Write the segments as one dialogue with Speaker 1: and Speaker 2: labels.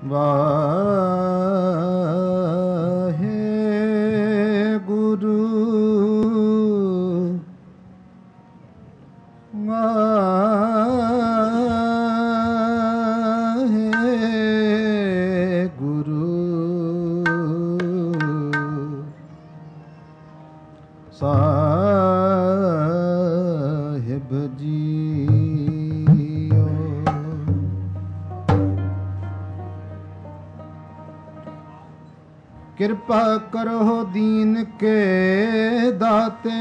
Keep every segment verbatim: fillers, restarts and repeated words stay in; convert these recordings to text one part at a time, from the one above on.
Speaker 1: ਵਾਹਿਗੁਰੂ ਵਾਹਿਗੁਰੂ ਸਾਹਿਬ JIO. ਕਿਰਪਾ ਕਰੋ ਦੀਨ ਕੇ ਦਾਤੇ,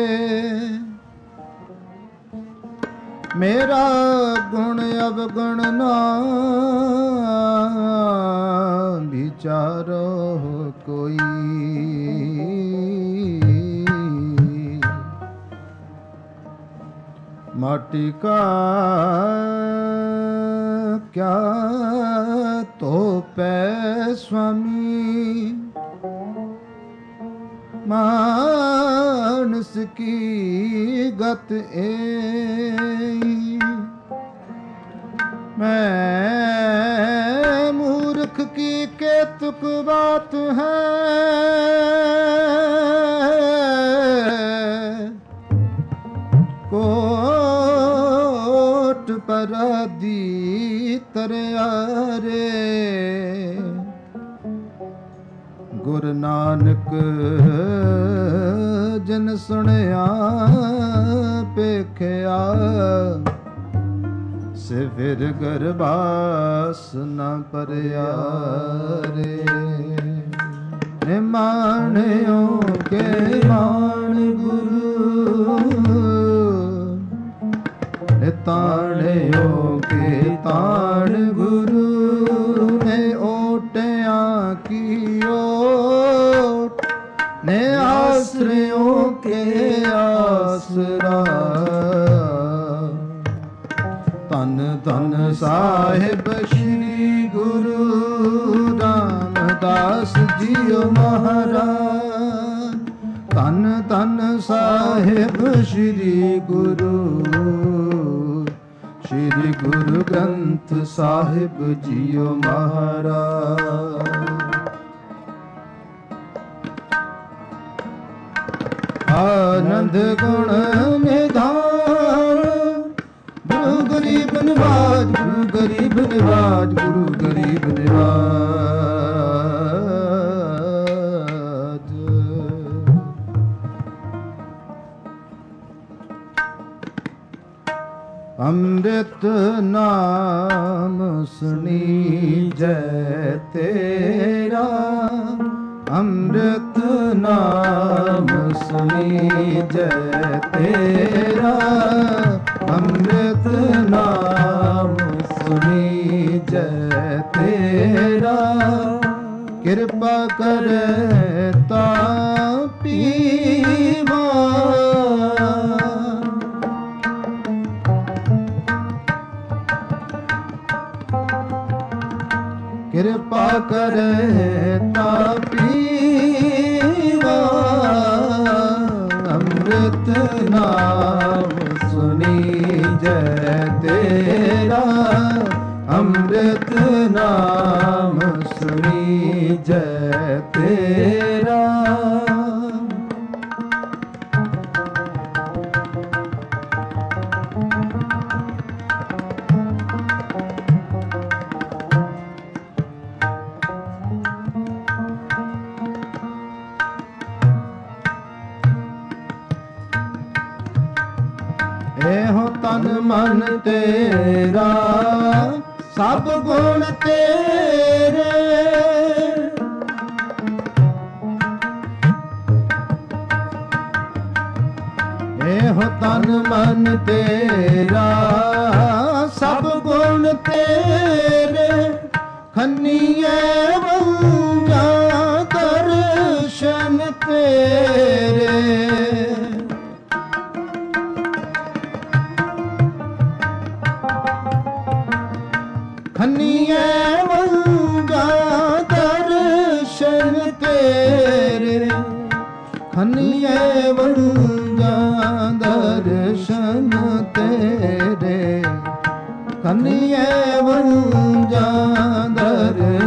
Speaker 1: ਮੇਰਾ ਗੁਣ ਅਵਗੁਣ ਨਾ ਵਿਚਾਰੋ ਕੋਈ। माटी का क्या तो पै स्वामी, मानस की गत ए। मैं मूर्ख की केतुक बात है, कोट पराधी तरियारे। गुरु नानक जिन सुनिया पेखिया, से फिर गरबास न परिया रे। निमाणियों के मान गुरु, ताणियों के ताण गुरु। ने ओटिया की ओट, ने आश्रयों के आसरा। तन तन साहिब श्री गुरु रामदास जियो महाराज। तन तन साहिब श्री गुरु श्री गुरु ग्रंथ साहिब जियो महाराज। आनंद गुण निधान, गुरु गरीब निवाज, गुरु गरीब निवाज, गुरु गरीब निवाज। अमृत नाम सुनी जय तेरा, अमृत नाम सुनी जय तेरा। अमृत नाम सुनी जय तेरा। कृपा करे ता पीवा, कृपा करे ता पीवा। अमृत नाम सुनी जय तेरा, अमृत नाम सुनी जय तेरा। एहो तन मन तेरा, सब गुण तेरे। एहो तन मन तेरा, सब गुण तेरे। खन्निए वंजा दर्शन तेरे। खन्निए वंजा दर्शन तेरे। खन्निए वंजा दर्शन तेरे। खन्निए वंजा दर्शन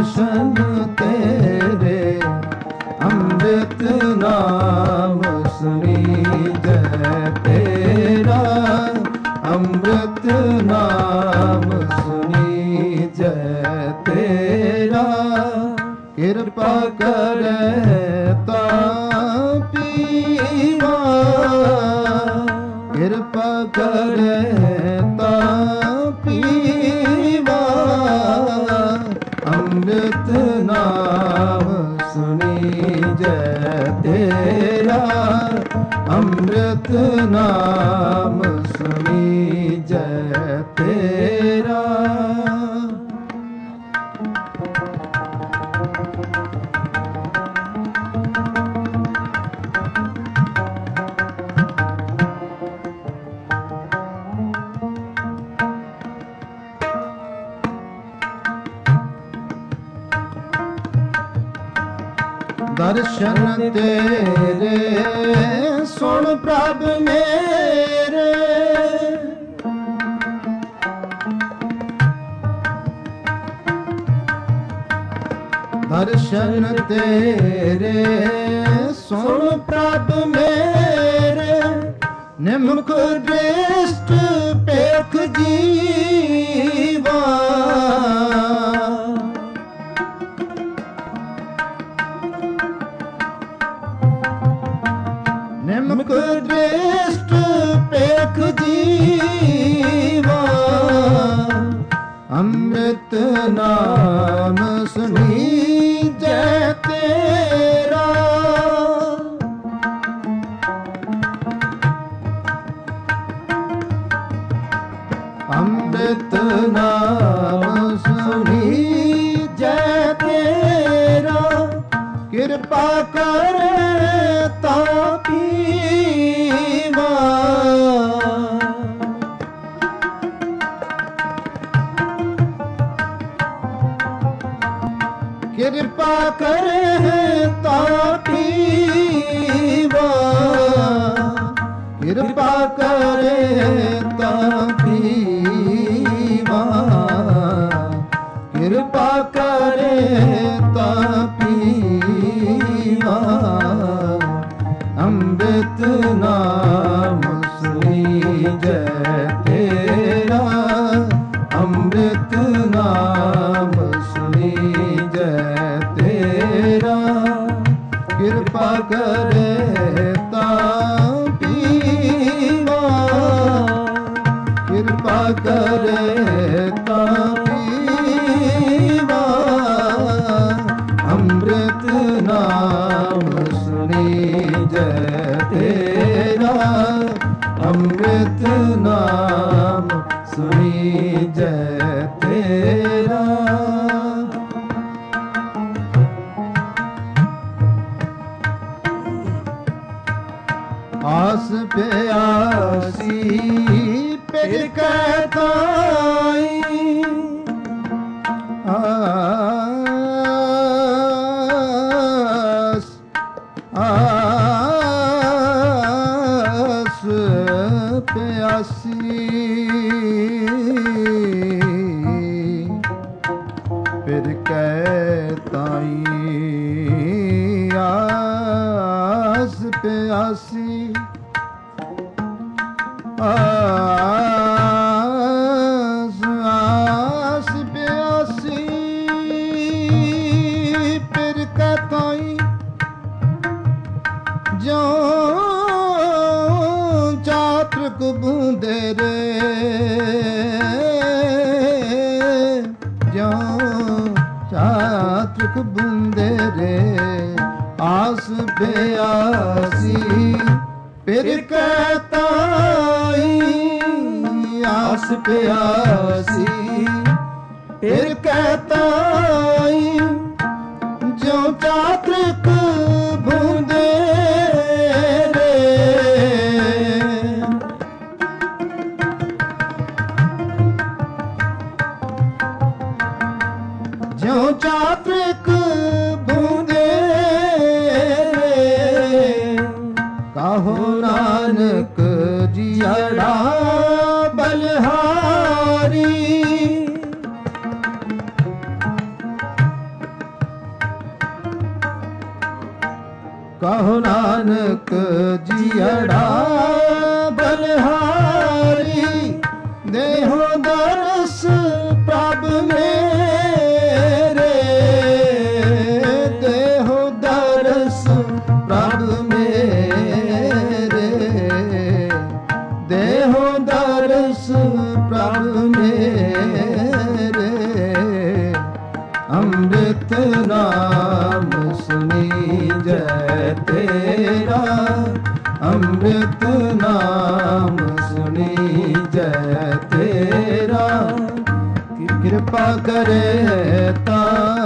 Speaker 1: ਜੈ ਤੇਰਾ, ਕਿਰਪਾ ਕਰੇ ਤਾਂ ਪੀਵਾ, ਕਿਰਪਾ ਕਰੇ ਤਾਂ ਪੀਵਾ, ਅੰਮ੍ਰਿਤ ਨਾਮ ਸੁਣੀ ਜੈ ਤੇਰਾ, ਅੰਮ੍ਰਿਤ ਨਾਮ ਸੁਣੀ ਜੈ ਤੇਰਾ। ਦਰਸ਼ਨ ਤੇਰੇ ਸੁਣ ਪ੍ਰਭ ਮੇਰੇ, ਦਰਸ਼ਨ ਤੇਰੇ ਸੁਣ ਪ੍ਰਭ ਮੇਰੇ, ਨਿਮਖ ਦ੍ਰਿਸ਼ਟ ਪੇਖ ਜੀਵਾ, ਨਿਮਖ ਦ੍ਰਿਸ਼ਟ ਪੇਖ ਜੀਵਾ, ਅੰਮ੍ਰਿਤ ਨਾਮ ਸੁਣੀ ਜੈ ਤੇਰਾ, ਅੰਮ੍ਰਿਤ ਨਾਮ ਸੁਣੀ ਜੈ ਤੇਰਾ, ਕਿਰਪਾ ਕਰੇ ਤਾਂ ਪੀਵਾ, ਕਿਰਪਾ ਕਰੇ ਤਾਂ ਪੀਵਾ, ਕਿਰਪਾ ਕਰੇ ਤਾਂ ਪੀਵਾ, ਕਿਰਪਾ ਕਰੇ ਤਾਂ ਪੀਵਾ, ਅੰਮ੍ਰਿਤ ਨਾਮ ਸੁਣੀ ਜੈ ਤੇਰਾ, ਅੰਮ੍ਰਿਤ ਨਾਮ ਸੁਣੀ ਜੈ ਤੇਰਾ, ਕਿਰਪਾ ਕਰੇ ਤਾਂ ਪੀਵਾ, ਕਿਰਪਾ ਕਰੇ ਤਾਂ ਪੀਵਾ, ਅੰਮ੍ਰਿਤ ਨਾਮ ਸੁਣੀ ਜੈ ਤੇਰਾ, ਅੰਮ੍ਰਿਤ ਨਾਮ ਸੁਣੀ ਜੈ ਤੇਰਾ। ਆਸ ਪਿਆਸੀ ਪਿਰ ਕੈ ਤਾਈ, ਆਸ ਆਸ ਪਿਆਸੀ ਪਿਰ ਕੈ ਤਾਈ, ਆਸ ਪਿਆਸੀ ਆਸ ਆਸ ਪਿਆਸੀ ਪਿਰ ਕੈ ਤਾਈ, ਜਿਉ ਚਾਤ੍ਰਿਕ ਬੂੰਦੇ ਰੇ, ਜਿਉ ਚਾਤ੍ਰਿਕ ਬੂੰਦੇ ਰੇ, ਆਸ ਪਿਆਸੀ ਪਿਰ ਕੈ ਤਾਈ, ਆਸ ਪਿਆਸੀ ਪਿਰ ਕੈ ਤਾਈ, ਜਿਉ ਚਾਤ੍ਰਿਕ ਬੂੰਦੇ ਰੇ, ਜਿਉ ਚਾਤ੍ਰਿਕ ਬੂੰਦੇ ਰੇ, ਕਾਹੋ ਨਾਨਕ ਜੀਅੜਾ ਬਲਿਹਾਰੀ, ਕਹੋ ਨਾਨਕ ਜੀਅੜਾ ਬਲਿਹਾਰੀ, ਦੇਹੋ ਦਰਸ ਪ੍ਰਭ ਮੇ तेरा, अमृत नाम सुनी जय तेरा। कृपा करे ता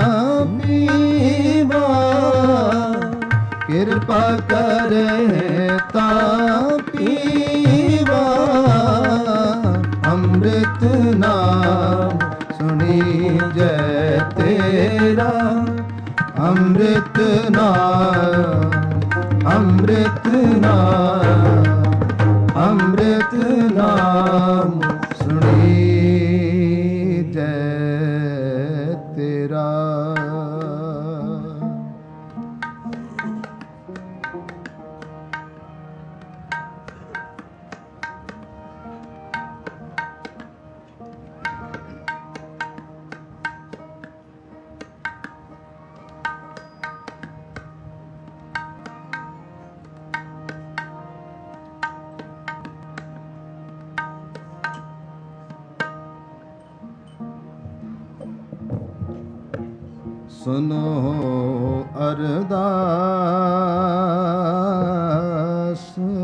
Speaker 1: पीवा, कृपा करे ता पीवा, अमृत नाम सुनी जय तेरा, अमृत नाम, अमृत नाम, अमृत नाम सुनी जय तेरा। सुनो अरदास,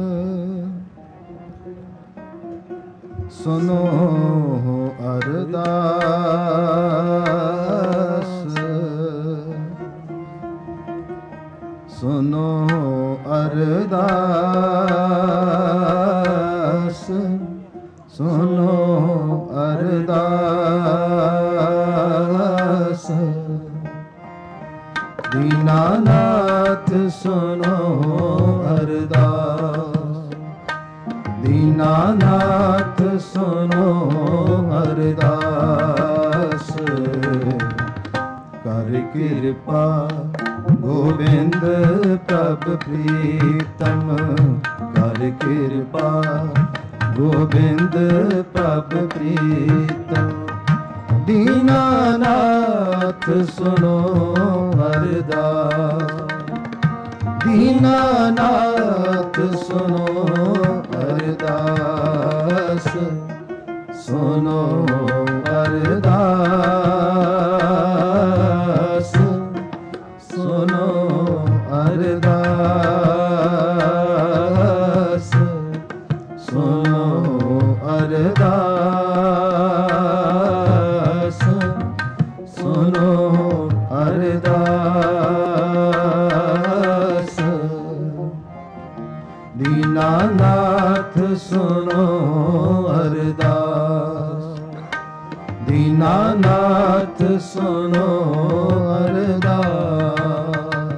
Speaker 1: सुनो अरदास, सुनो अरदास, सुनो अरदास। दीनानाथ सुनो अरदास, दीनानाथ सुनो अरदास। कर कृपा गोविंद प्रभु प्रीतम, कर कृपा गोविंद प्रभु प्रीतम। दीनानाथ सुनो अरदास, दीनानाथ सुनो अरदास, सुनो अरदास, सुनो अरदास, सुनो अरदास, सुनो अरदास। दीनानाथ सुनो अरदास, दीनानाथ सुनो अरदास।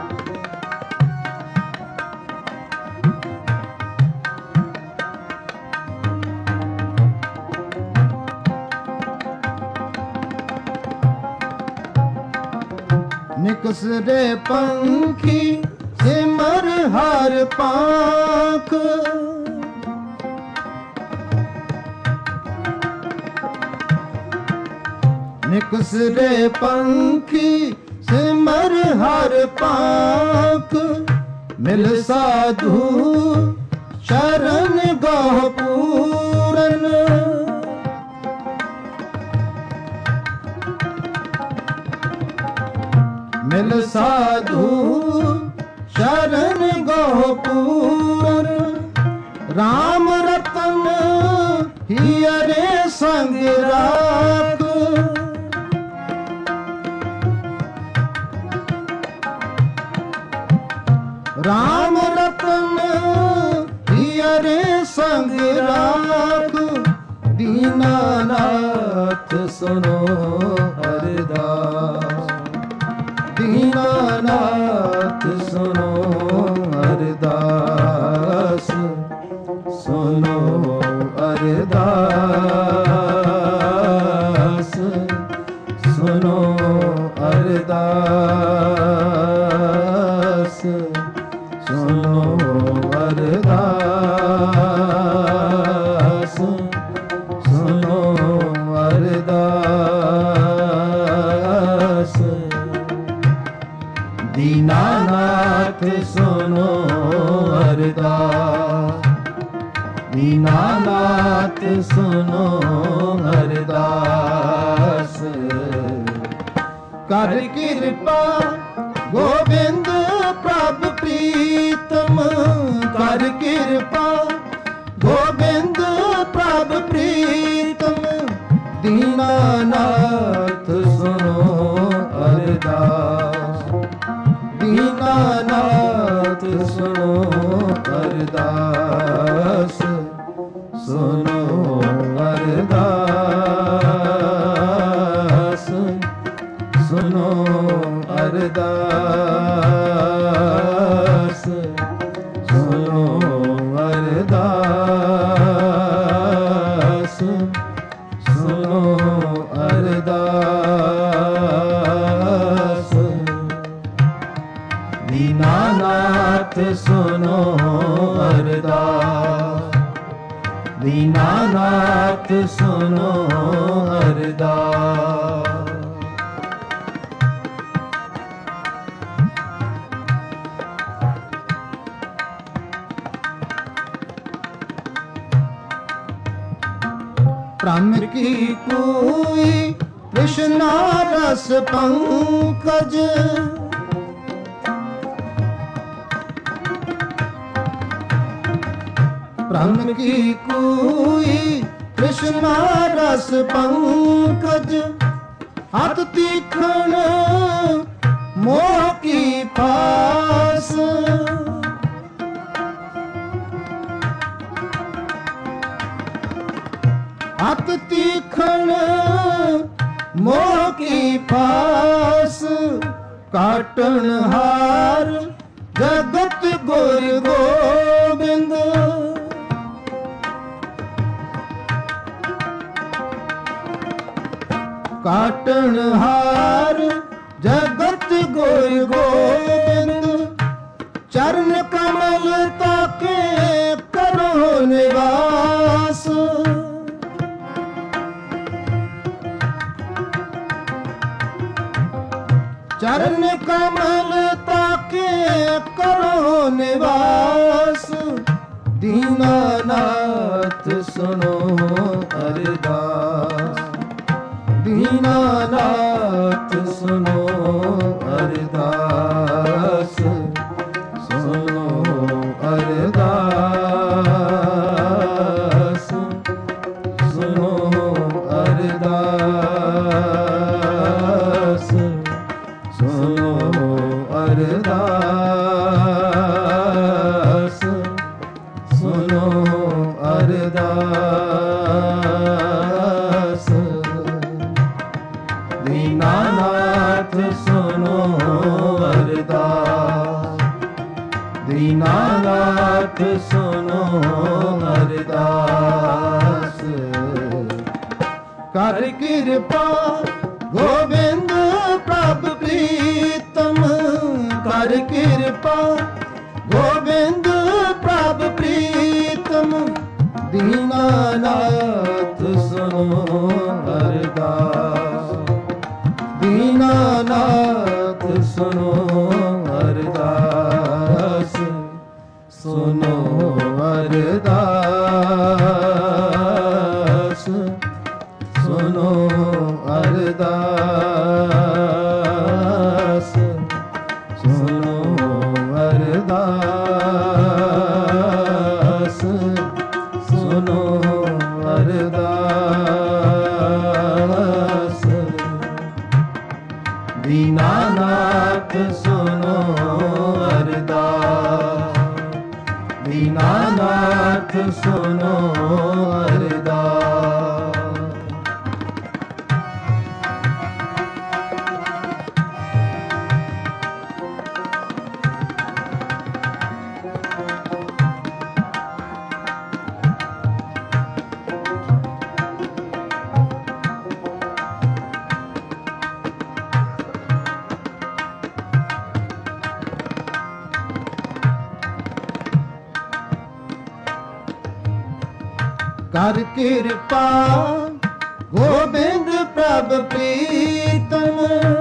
Speaker 1: निकसरे पंखी सिमर हर पाख, निकसरे पंखी सिमर हर पाख। मिल साधु शरण गह पूरन, मिल साधु शरण गह पूरन। राम रतन हियरे संग राख, राम रतन हियरे संग राख। दीनानाथ सुनो अरदास, दीनानाथ सुनो अरदास, सुनो अरदास, सुनो अरदास, सुनो अरदास, सुनो अरदास। दीनानाथ सुनो अरदास, दीनानाथ सुनो अरदास। कर कृपा गोविंद प्रभु प्रिय प्रीतम कर कृपा गोविंद प्रभ प्रीतम दीनानाथ सुनो अरदास दीनानाथ सुनो अरदास सुनो अरदास सुनो अरदास सुनो अरदास सुनो अरदास दीनानाथ सुनो अरदास दीनानाथ सुनो अरदास ब्रह्म की कोई कृष्णा रस पंकज ब्रह्म की कोई कृष्णा रस पंकज हाथ तीखण मोह की फास हाथ तीखण मोह की फास काटन हार जगत गुर गोविंद काटन हार जगत गुर गोविंद चरण कमल ताके करो निवास चरण कमल ताके करो निवास दीनानाथ सुनो अरदास दीनानाथ सुनो अरदास सुनो अरदास सुनो अरदास सुनो अरदास सुनो अरदास दीनानाथ सुनो अरदास दीनानाथ सुनो अरदास कर कृपा गोविंद प्रभ प्रीतम कर कृपा गोविंद प्रभ प्रीतम दीनानाथ सुनो अरदास दीनानाथ सुनो अरदास सुनो अरदास सुनो अरदास सुनो अरदास सुनो अरदास दीनानाथ सुनो अरदास दीनानाथ सुनो अरदास कर कृपा गोविंद प्रभ प्रीतम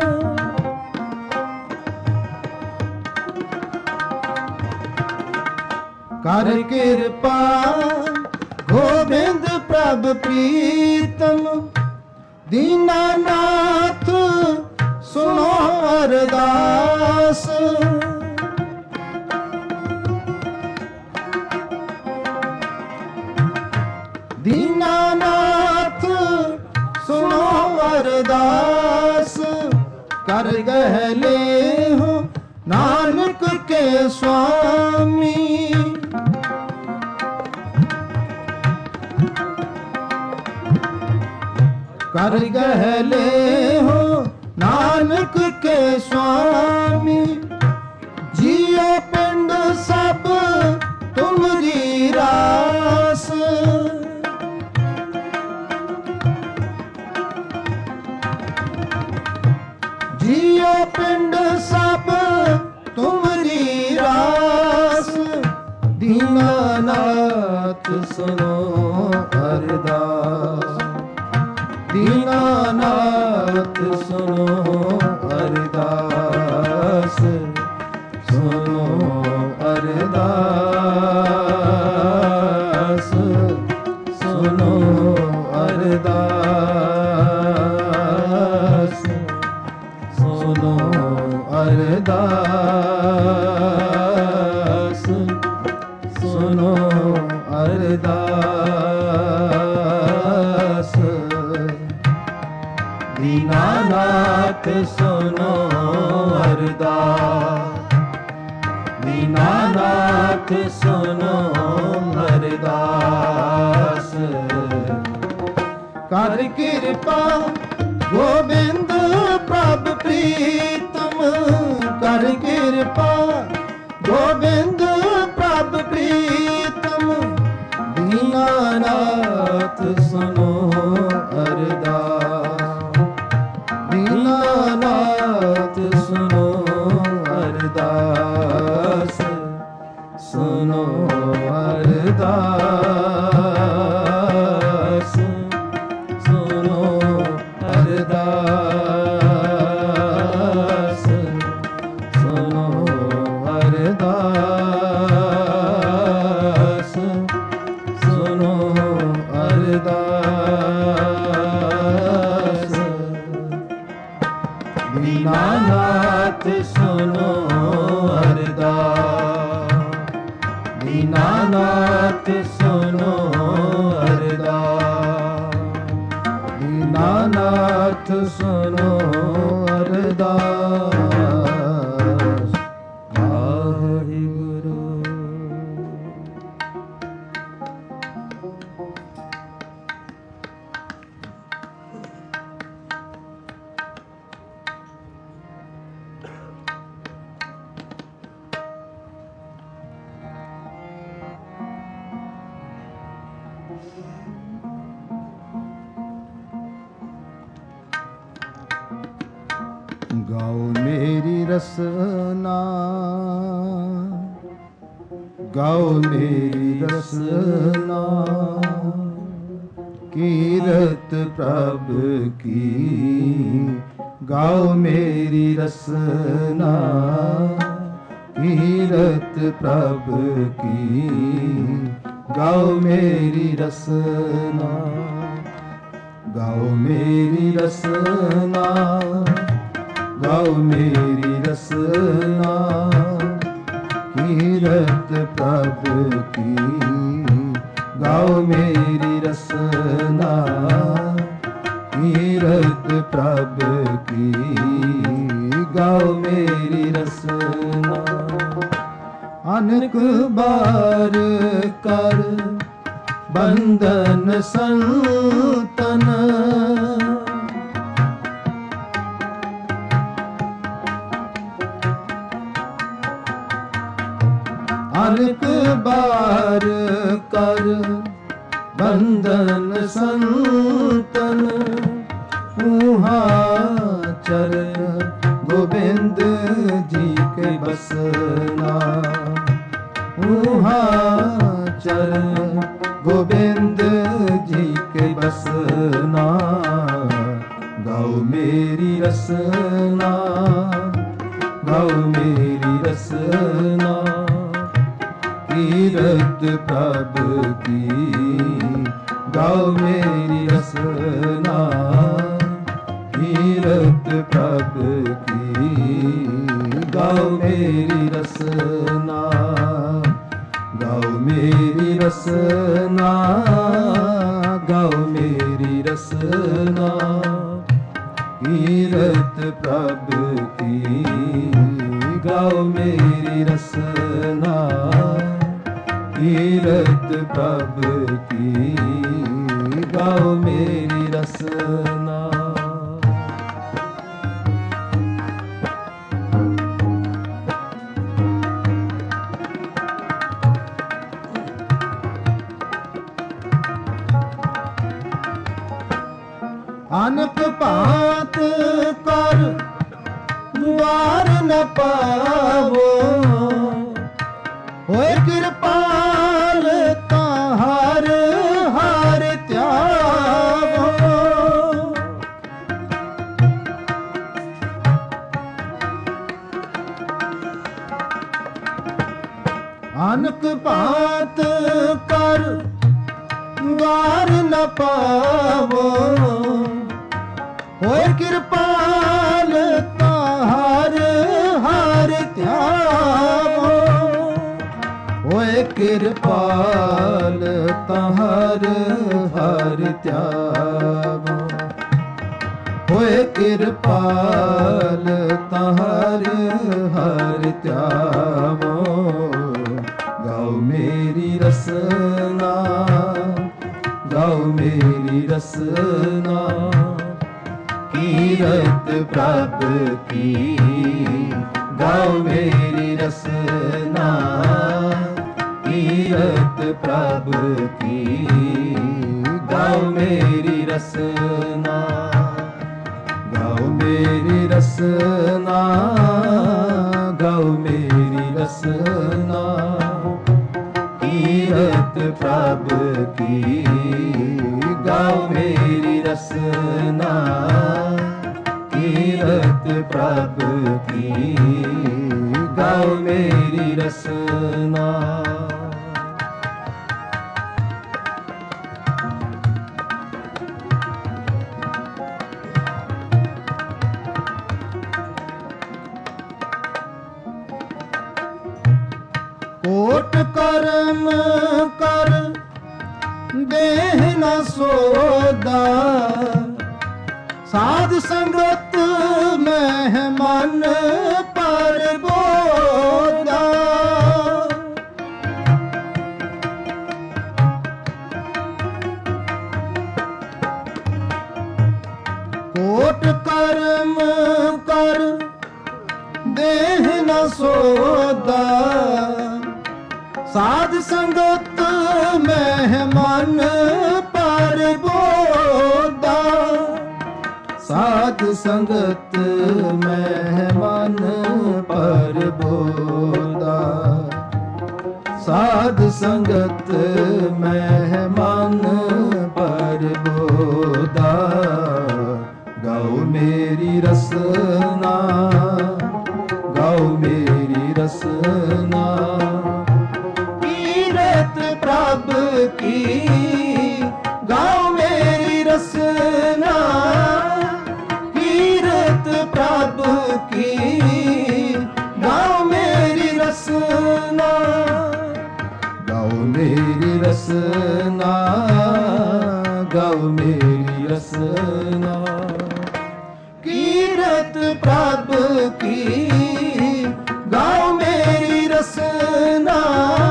Speaker 1: कर कृपा गोविंद प्रभ प्रीतम दीनानाथ सुनो अरदास दास कर गहले हो नानक के स्वामी। कर गहले हो नानक के स्वामी। जियो पिंड सब तुमरी रास। जियो पिंड सब तुमरी रास। दीनानाथ सुनो अरदास। दीनानाथ सुनो अरदास। सुनो अरदास। सुनो अरदास। सुनो अरदास। सुनो अरदास। दीनानाथ सुनो अरदास। दीनानाथ सुनो अरदास। कर कृपा गोविंद प्रभु प्रीतम। कर कृपा गोविंद प्रभु प्रीतम। दीनानाथ सुनो अरदास। दीनानाथ सुनो अरदास। सुनो अरदास। सुनो अरदास। सुनो अरदास। सुनो अरदास। दीनानाथ सुनो अरदास। दीनानाथ सुनो अरदास। दीनानाथ सुनो अरदास। वाहिगुरु। गाओ मेरी रसना। गाओ मेरी रसना। कीरत प्रभु की। गाओ मेरी रसना। कीरत प्रभु की। गाओ मेरी रसना। गाओ मेरी रसना। गाओ मेरी रसना। कीरत प्रभु की। गाओ मेरी रसना। कीरत प्रभु की। गाओ मेरी रसना। अनेक बार कर बंधन संतन। अनेक बार कर बंधन संतन। चर गोविंद जी के बसना। चर गोविंद जी के बसना। गाओ मेरी रसना। गाओ मेरी रसना। कीरत प्रभु की। गाओ मेरी रसना। कीरत प्रभु की। गाओ मेरी रसना। गाओ मेरी रसना। गाओ मेरी रसना। कीरत प्रभु की गाओ मेरी रसना, कीरत प्रभु की गाओ मेरी रसना। अनक भांत कर द्वार न पावो, होए कृपाल ताहर हर त्यागो। अनक भांत कर द्वार न पावो, होए कृपाल ताहर हर त्यागो। होए कृपाल ताहर हर त्यागो, होए कृपाल ताहर हर त्यागो। गाओ मेरी रसना, गाओ मेरी रसना, कीरत प्रभु की गाओ मेरी रसना, कीरत प्रभु की गाओ मेरी रसना। गाओ मेरी रसना, गाओ मेरी रसना, कीरत प्रभु की गाओ मेरी रसना, कीरत प्रभु की गाओ मेरी रसना। कोट कर्म कर देह न सोदा, साध संगत में मन पर बोदा। कोट कर्म कर देह न सोदा, साध संगत में मन पर बोदा। साध संगत में मन पर बोदा, साध संगत में मन पर बोदा। गाओ मेरी रसना, गाओ मेरी रसना, प्रभु की गाओ मेरी रसना, कीरत प्रभु की गाओ मेरी रसना। गाओ मेरी रसना, गाओ मेरी रसना, कीरत प्रभु की गाओ मेरी रसना,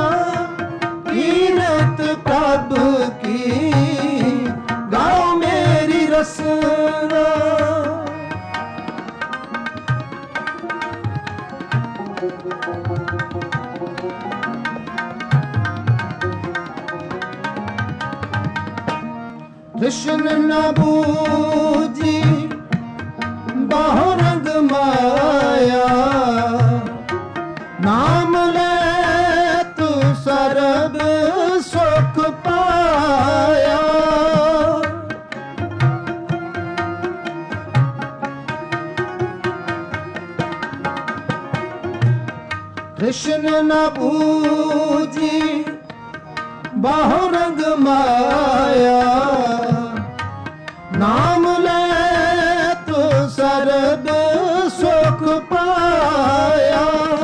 Speaker 1: कीरत प्रभु की गाओ मेरी रसना। कृष्ण न बूझी बहुरंग माया, नाम ले तू सर्ब सुख पाया। कृष्ण न बूझी बहुरंग माया, नाम ले तो सर्ब सुख पाया।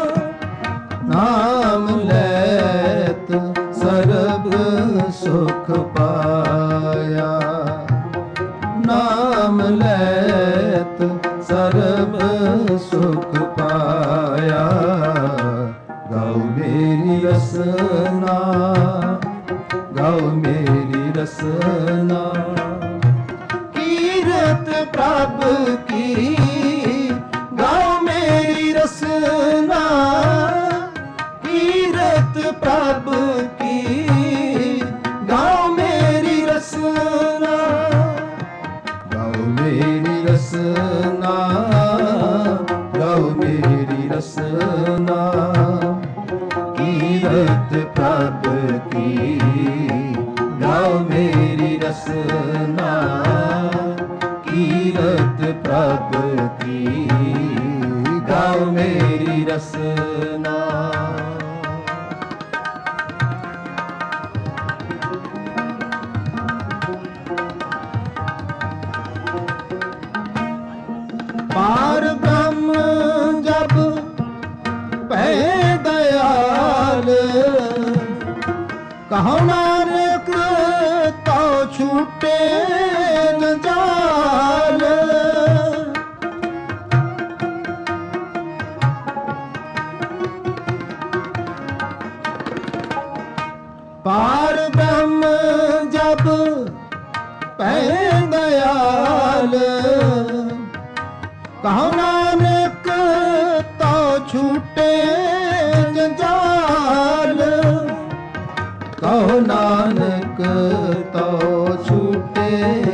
Speaker 1: नाम ले तो सर्ब सुख पाया, नाम ले ਸਰਬ ਸੁਖ ਪਾਇਆ। ਗਾਓ ਮੇਰੀ ਰਸਨਾ, ਗਾਓ ਮੇਰੀ ਰਸਨਾ, ਕੀਰਤ ਪ੍ਰਭ ਕੀ ਗਾਓ ਮੇਰੀ ਰਸਨਾ, ਕੀਰਤ ਪ੍ਰਭ ਕੀ ਗਾਓ ਮੇਰੀ ਰਸਨਾ। ਗਾਓ ਮੇਰੀ ਰਸਨਾ, ਗਾਓ ਮੇਰੀ ਰਸਨਾ, ਕੀਰਤ ਪ੍ਰਭ ਕੀ ਗਾਓ ਮੇਰੀ ਰਸਨਾ, ਕੀਰਤ ਪ੍ਰਭ ਕੀ ਗਾਓ ਮੇਰੀ ਰਸਨਾ। पार ब्रह्म जब पै दयाल, कहो नानक तो छूटे जंजाल। पार ब्रह्म जब पै दयाल, कहो नानक तो छूटे जंजाल। कहो नानक तो छूटे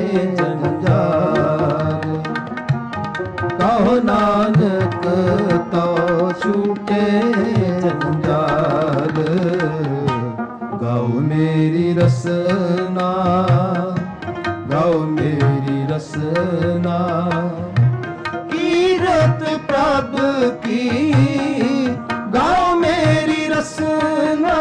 Speaker 1: जंजाल, कहो नानक तो छूटे जंजाल। गाओ मेरी रसना, गाओ मेरी रसना, कीरत प्रभ की गाओ मेरी रसना,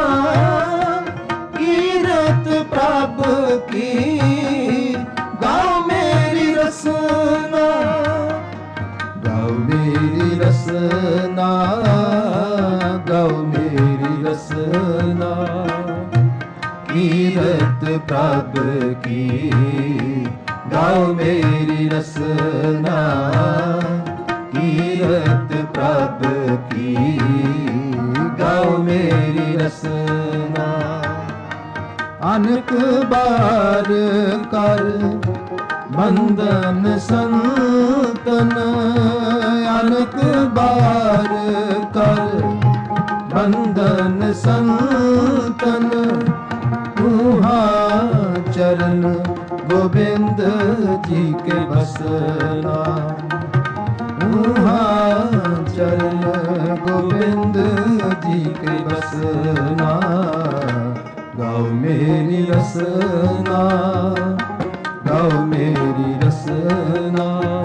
Speaker 1: कीरत प्रभ की गाओ मेरी रसना। गाओ मेरी रसना, गाओ मेरी रसना, कीरत प्रभ की गाओ मेरी रसना, कीरत प्रभ की गाओ मेरी रसना। अनेक बार कर बंधन संतन, अनेक बार कर बंधन संतन, तुहा चरण गोविंद जी के बसना। वहाँ चरण गोविंद जी के बसना। गाओ मेरी रसना, गाओ मेरी रसना,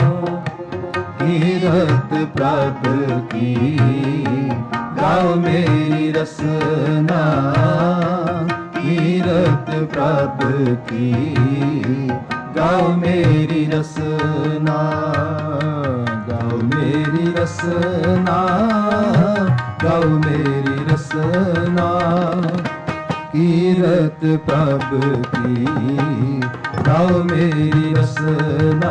Speaker 1: कीरत प्रभ की गाओ मेरी रसना, कीरत प्रभ की गाओ मेरी रसना। गाओ मेरी रसना, गाओ मेरी रसना, कीरत प्रभ की गाओ मेरी रसना,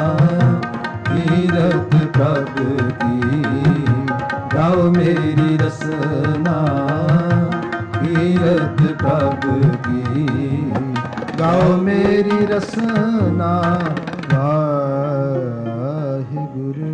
Speaker 1: कीरत प्रभ की गाओ मेरी रसना, कीरत प्रभ की गाओ मेरी रसना। वाहिगुरु।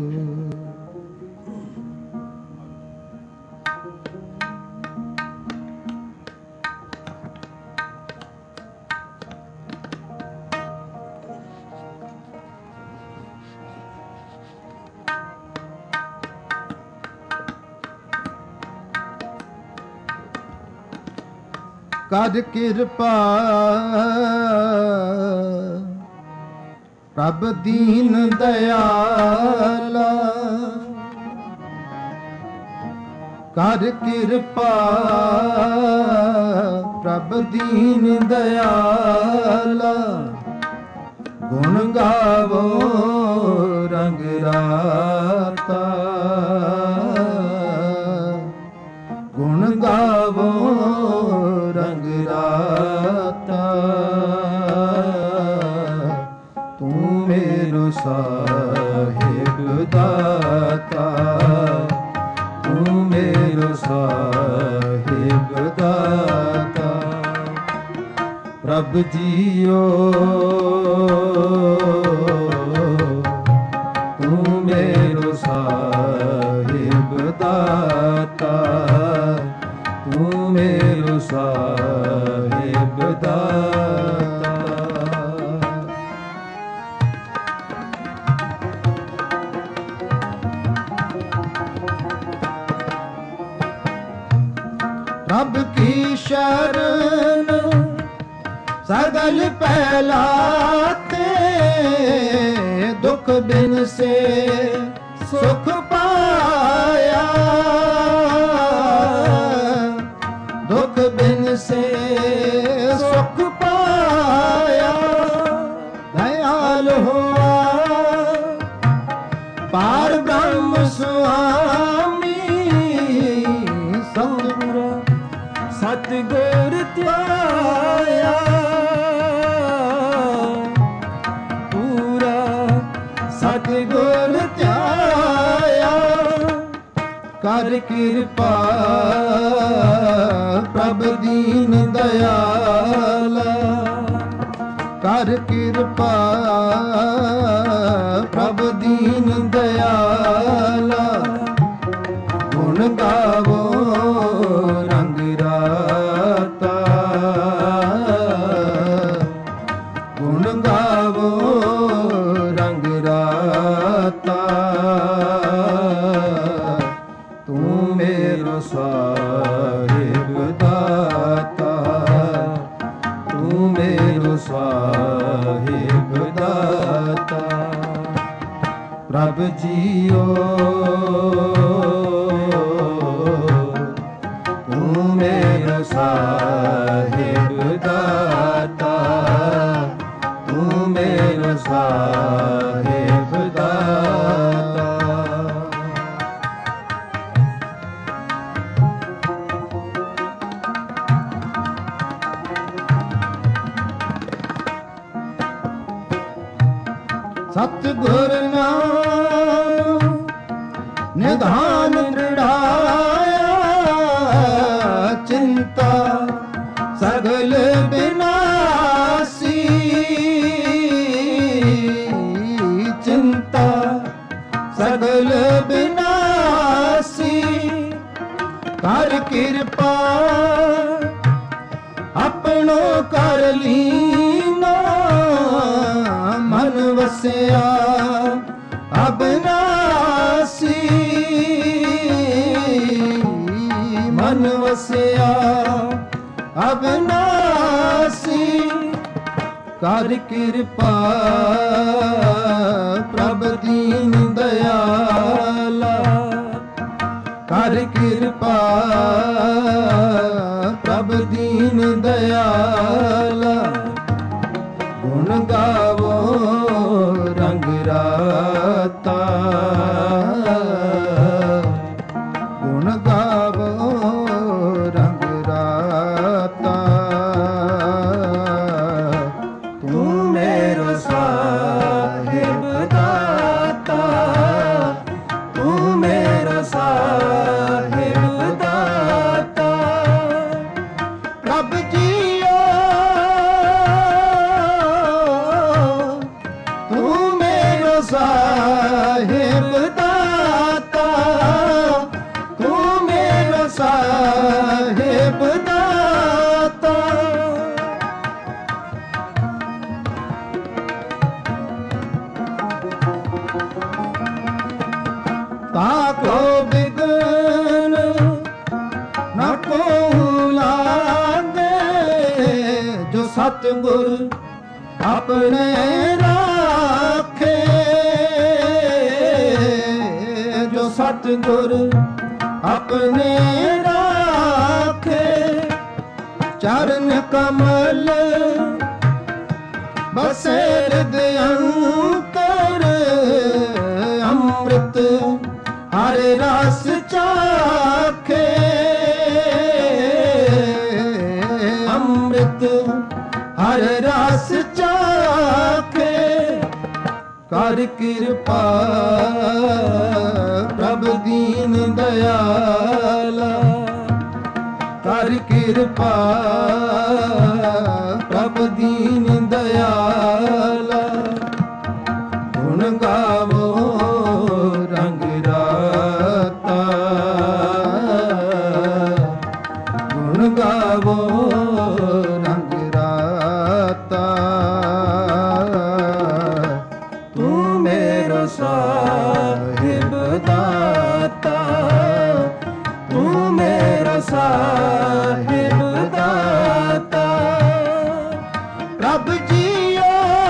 Speaker 1: कर कृपा प्रभ दीन दयाला, कर कृपा प्रभ दीन दयाला। गुण गावो रंग राता, गुण गावो रंग राता। तू मेरो साहिब दा दाता तू मेरो साहिब दाता। प्रभ जियो तू मेरो साहिब दाता तू मेरो साहिब दाता। रब की शरण सगल पहलाते दुख बिन से सुख पाया दुख बिन से सुख पाया। दयाल हुआ पार ब्रह्म स्वामी सतगुरु सतगुर त्याया पूरा सतगुर त्याया। कर कृपा प्रभ दीन दयाला कर कृपा प्रभ दीन दयाला। गुण गावो रंग राता गुण गावो रंग राता। तू मेरो साहिब दाता तू मेरो साहिब दाता। प्रभ जियो तू मेरो साहिब दाता तू मेरो साहिब दाता। सतगुर नाम निधान दृढ़ाया चिंता सगल विनाशी चिंता सगल विनाशी। कर कृपा अपनो कर लीना मन वसया अबनासी मन वसया अबनासी। कर कृपा प्रभ दीन दयाला कर कृपा प्रभ दीन दयाला। गुण गावो रंग राता गुण गावो रंग राता। तू मेरो साहिब दाता तू मेरो साहिब दाता। प्रभ जियो तू मेरो साहिब दाता तू मेरो साहिब दाता। ताको बिगन न को लागे जो सतगुर अपने राखे जो सतगुर अपने राखे। चरण कमल बसे हृदय अंतर अमृत हरे रस चाखे अमृत हरे रस चाखे। कर कृपा ਦੀਨ ਦਇਆਲਾ, ਕਰ ਕਿਰਪਾ ਪ੍ਰਭ ਦੀਨ ਦਇਆਲਾ। ਗੁਣ ਗਾਵੋ ਰੰਗ ਰਾਤਾ, ਗੁਣ ਗਾਵੋ ਰੰਗ ਰਾਤਾ। ਤੂੰ ਮੇਰਾ ਸਾਹਿਬ ਦਾਤਾ, ਤੂੰ ਮੇਰਾ ਸਾਹਿਬ ਦਾਤਾ। ਪ੍ਰਭ ਜੀਓ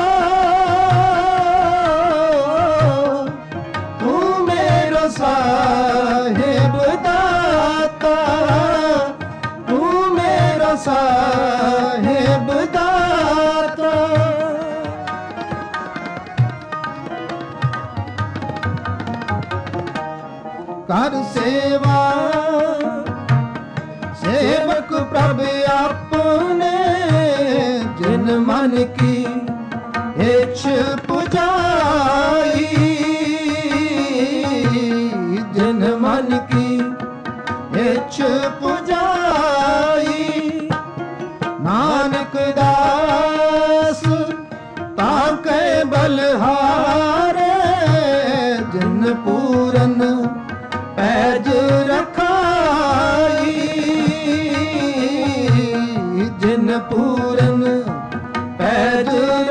Speaker 1: ਤੂੰ ਮੇਰਾ ਸਾਹਿਬ ਦਾਤਾ, ਤੂੰ ਮੇਰਾ ਸਾਹਿਬ ਦਾਤਾ। ਕਰ ਸੇਵਾ ਸੇਵਕ ਪ੍ਰਭ ਆਪਣੇ, ਜਿਨ ਮਨ ਕੀ ਇੱਛ ਪੁਜਾਈ, ਜਿਨ ਮਨ ਕੀ ਇੱਛ ਪੁਜਾਈ। ਨਾਨਕ ਦਾਸ ਤਾਕੇ ਬਲਹਾਰੇ, ਜਿਨ ਪੂਰਨ ਪੈਜ ਰਖਾਈ, ਜਿਨ ਪੂਰਨ ਪੈਜ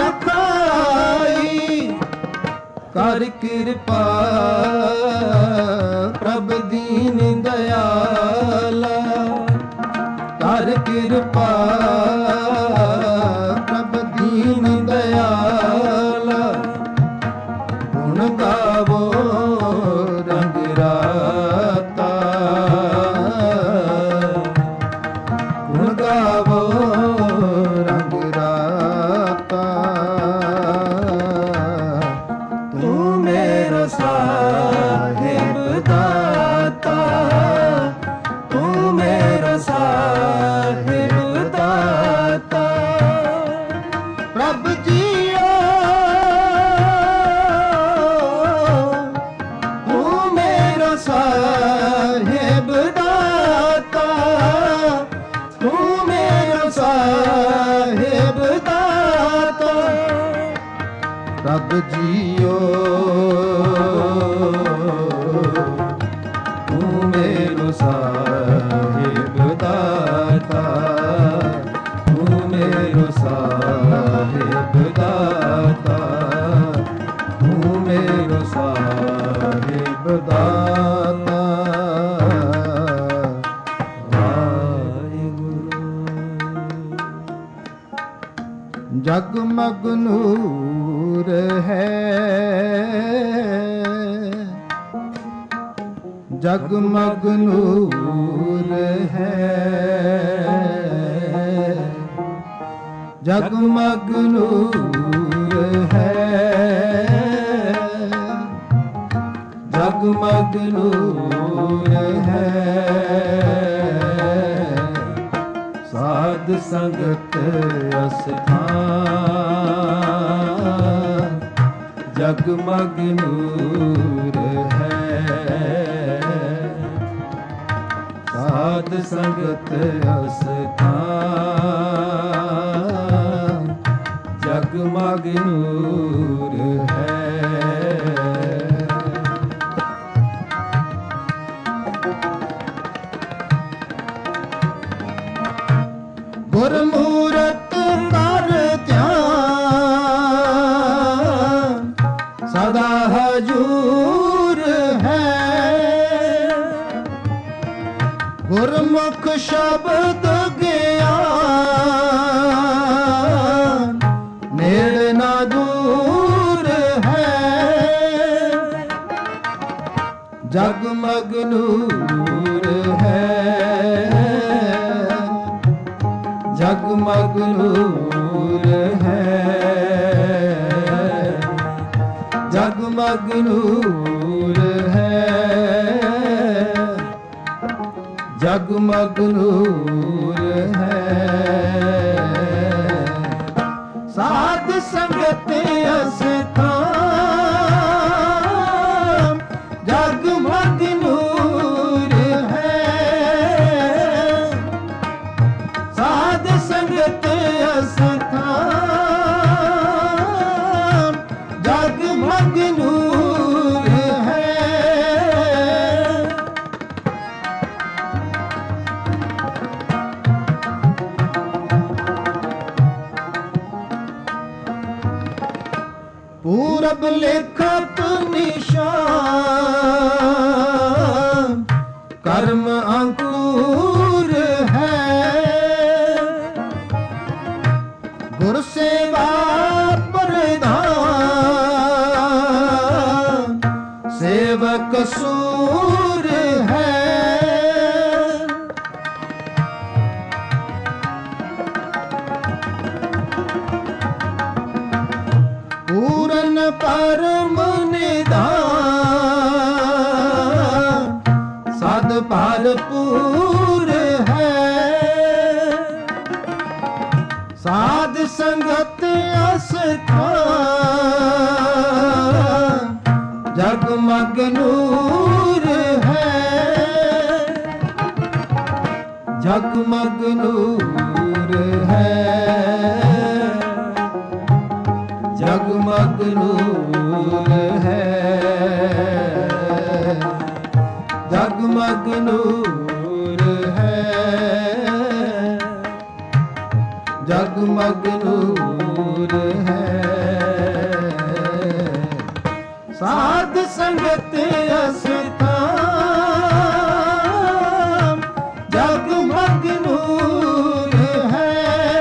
Speaker 1: ਰਖਾਈ। ਕਰ ਕਿਰਪਾ ਪ੍ਰਭ ਦੀਨ ਦਇਆਲਾ, ਕਰ ਕਿਰਪਾ ਪ੍ਰਭ ਦੀਨ ਦਇਆਲਾ। ਗੁਣ ਗਾਵੋ ਰੰਗ ਰਾਤਾ, ਗੁਣ ਗਾਵੋ ਰੰਗ ਰਾਤਾ। ਤੂੰ ਮੇਰਾ ਸਾਹਿਬ ਦਾਤਾ, ਤੂੰ ਮੇਰਾ ਸਾਹਿਬ ਦਾਤਾ। ਪ੍ਰਭ ਜੀਓ ਤੂੰ ਮੇਰਾ ਸਾਹਿਬ ਦਾਤਾ, ਤੂੰ ਮੇਰਾ ਸਾਹਿਬ ਦਾਤਾ। ਪ੍ਰਭ ਜੀਓ ਤੂੰ ਮੇਰਾ ਸਾਹਿਬ ਦਾਤਾ, ਤੂੰ ਮੇਰਾ ਸਾਹਿਬ ਦਾਤਾ, ਤੂੰ ਮੇਰਾ ਸਾਹਿਬ ਦਾਤਾ। ਜਗਮਗ ਨੂਰ ਹੈ, ਜਗਮਗ ਨੂਰ ਹੈ, ਜਗਮਗ ਨੂਰ ਹੈ, ਜਗਮਗ ਨੂਰ ਹੈ। ਸਾਧ ਸੰਗਤ ਅਸਥਾਨ, ਜਗਮਗ ਨੂਰ ਹੈ। ਸਾਧ ਸੰਗਤ ਅਸਥਾਨ, ਜਗਮਗ ਨੂਰ ਹੈ। ਗੁਰਮੂਰਤ ਕਰ ਧਿਆਨ, ਸਦਾ ਹਜੂਰ ਹੈ। ਗੁਰਮੁਖ ਸ਼ਬਦ ਗਿਆਨ, ਨੇੜੇ ਨਾ ਦੂਰ ਹੈ। ਜਗਮਗ ਨੂਰ ਹੈ, ਜਗਮਗ ਨੂਰ ਹੈ, ਜਗਮਗ ਨੂਰ ਹੈ, ਜਗਮਗ ਨੂਰ ਹੈ। ਸਾਧ ਸੰਗਤ ਅਸਥਾਨ, ਜਗਮਗ ਨੂਰ सब लेखत निशान कर्म अंकुर है। गुर सेवा प्रधान सेवक सूर है। पूरन परम निधान साध भरपूर है। साध संगत अस्थान जगमग नूर है। जगमग नूर है। जगमग नूर है। जगमग नूर है। जगमग नूर है। साध संगत अस्थान जगमग नूर है।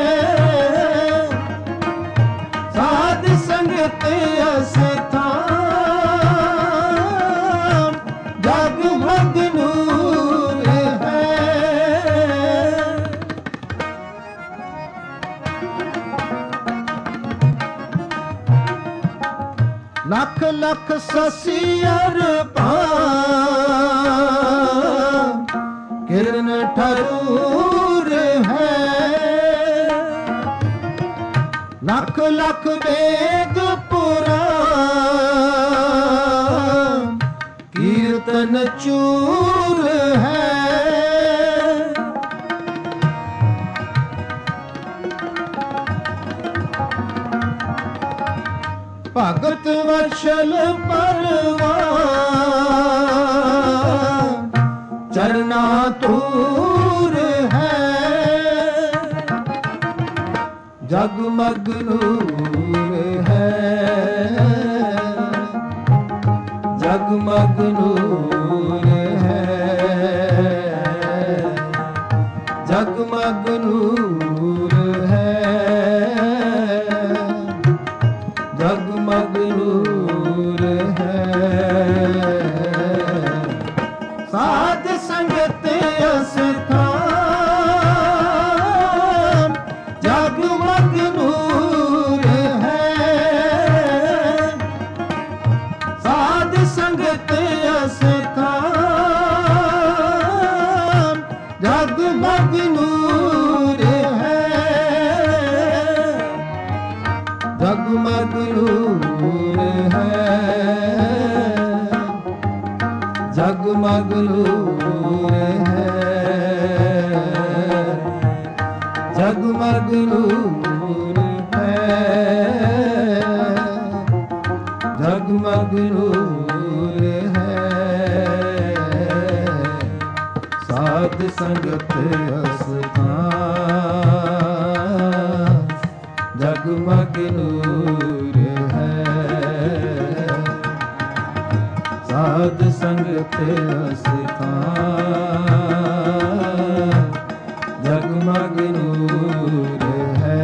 Speaker 1: साध संगत अस्थान जगमग नूर है। लख लख ससियर पान किरण ठरूर है। लख लख वेद पुराण कीर्तन चूर है। भगत वत्सल परवान चरना तूर है। जगमग नूर है। जगमग नूर है। जगमग नूर है। जगमग नूर है। साध संगत अस्थान जगमग नूर है। साध संगत अस्थान जगमग नूर है। जगमग नूर है। जगमग नूर है। जगमग नूर है। जगमग नूर है। साध संगत अस्थान जगमग नूर है। साध संगत अस्थान जगमग नूर है।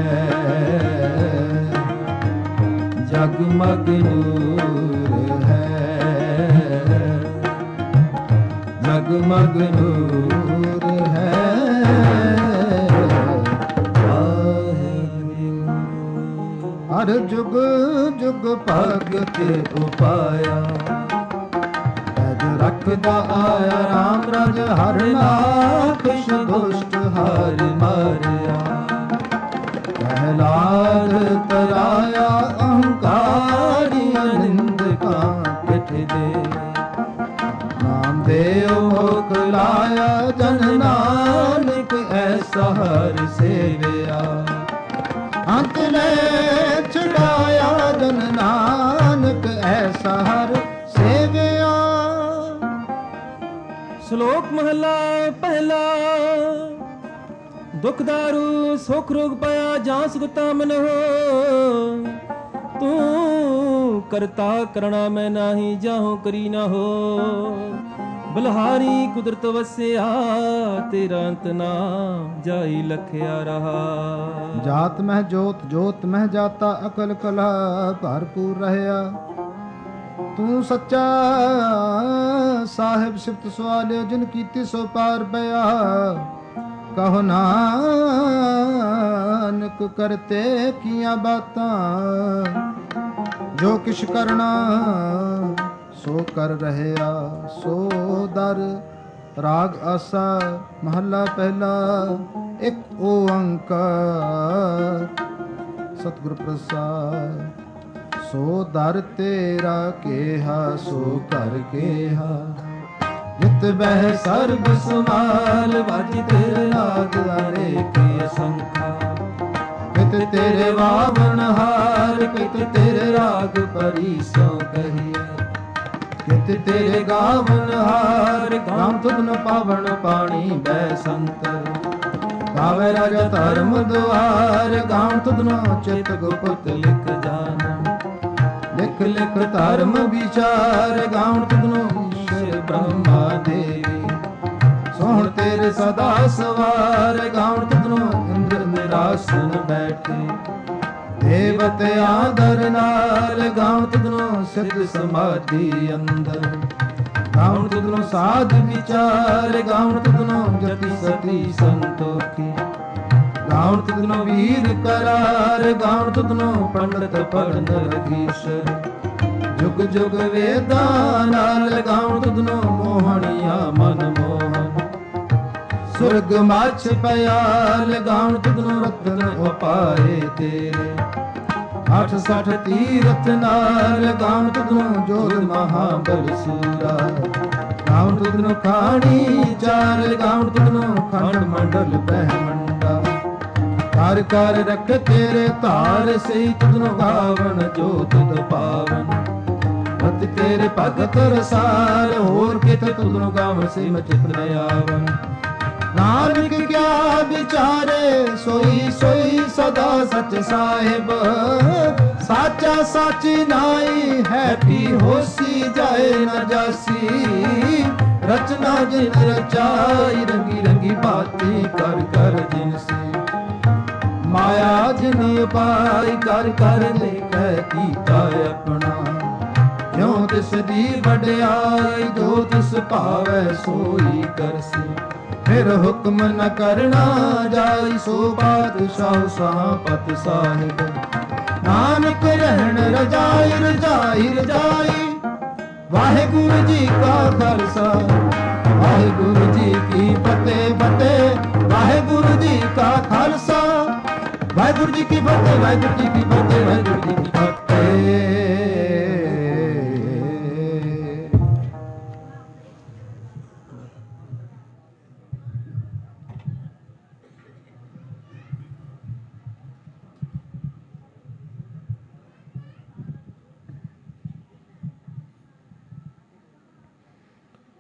Speaker 1: जगमग नूर है। जगमग नूर है। हर जुग जुग भगत उपाया रखदा आया राम राज हर नाथ दुष्ट हर मारिया। प्रहलाद तराया अहंकारी निंद का पिठ दे। नाम देव मोकलाया जन नानक ऐसा हर सेविया। अंत ने छुड़ाया जन नानक ऐसा हर सेविया।
Speaker 2: श्लोक महला पहला। दुख दारू सुख रोग पाया जहाँ सुखता मन हो। तू करता करना मैं नाही, जाहूं करी ना हो। बलहारी कुदरत वसिया, तेरा अंत ना जाई लखिया रहा।
Speaker 1: जात मह जोत जोत मह जाता, अकल कला भरपूर रहया। तू सच्चा साहिब सिफत सवालियो, जिन कीती सो पार पया। कहो नानक करते किया बातां, जो किश करना सो कर रहया। सो दर राग आसा, महला पहला, एक ओंकार सतगुर प्रसाद। सो दर तेरा केहा, सो कर केहा। जित बह सर्ब समाल, बाजी तेरे नाद अनेक असंख्या। कित तेरे वावन हार, कित तेरे राग परीसों कहिए। कित तेरे गावन हार, गाम तुध न पावन पाणी बैसंतर। गावे राजा धर्म द्वार, गाम तुध न चित गुप्त लिख जान। लिख लिख धर्म विचार, गाम तुध न ईश्वर ब्रह्मा देवी। सोहण तेरे सदा सवार, गाम तुध न इंद्र निरासन बैठे। देवत आदर नाल, गाम तुध न सिद्ध समाधि अंदर। गाम तुध न साध विचार, गाम तुध न जति सती संतोखी। गाम तुध न वीर करार, गाम तुध न पंडित पढ़ नरगीश्वर। जुग जुग वेदा नाल, गाम तुध न मोहनिया मन मोहन। सुरग माछ पयाल, गाम तुध न रतन उपाए तेरे। अठ सठ तीरथ नाल, गाम तुध न जोध महाबल सूरा। गाम तुध न खाणी चाल, गाम तुध न खंड मंडल बहमंडा। कर कर रख तेरे तार, सही तुध न गावन जो तुध पावन। रत तेरे भगत रसाल, होर कित तुध न गावन से मचित न आवन। नानक क्या विचारे, सोई सोई सदा सच साहिब। साचा साची नाई है पी, होसी जाए न जासी। रचना जिन रचाई, रंगी रंगी बातें कर कर जिनसी। माया जिन उपाय कर कर लेकै कीता अपना। क्यों तिस दी वड्याई, जो तिस भावै सोई करसी। फिर हुक्म न करना जाई, सो पातशाह सापत साहिब। नानक रहन रजाई रजाई रजाई। वाहिगुरु जी का खालसा, वाहिगुरु जी की फतेह फतेह। वाहिगुरु जी का खालसा, वाहिगुरु जी की फतेह, वाहिगुरु जी की फतेह, वाहिगुरु जी की फतेह।